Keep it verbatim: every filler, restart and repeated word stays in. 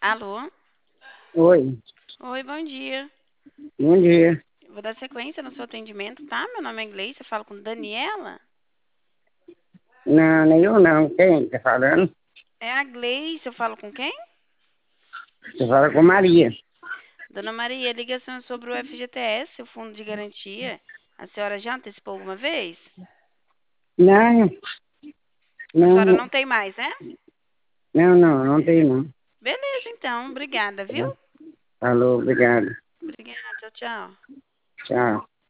Alô? Oi, Oi, bom dia. bom dia. Vou dar sequência no seu atendimento, tá? Meu nome é Gleice, eu falo com Daniela. Não, nem eu não. Quem tá falando? É a Gleice, eu falo com quem? Você fala com Maria. Dona Maria, ligação é sobre o F G T S, o Fundo de Garantia. A senhora já antecipou alguma vez? Não, A senhora não, não tem mais, né? não, não, não tem não. Beleza, então. Obrigada, viu? Tá? Falou, obrigado. Obrigada, tchau, tchau. Tchau.